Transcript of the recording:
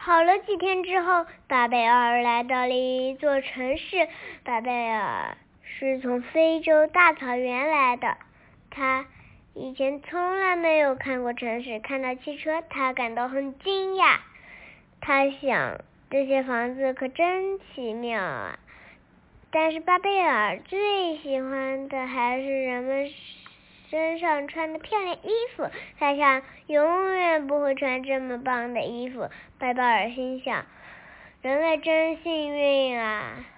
好了几天之后，巴贝尔来到了一座城市。巴贝尔是从非洲大草原来的，他以前从来没有看过城市，看到汽车他感到很惊讶。他想，这些房子可真奇妙啊！但是巴贝尔最喜欢的还是人们身上穿的漂亮衣服，他想永远不会穿这么棒的衣服。巴贝尔心想，人类真幸运啊！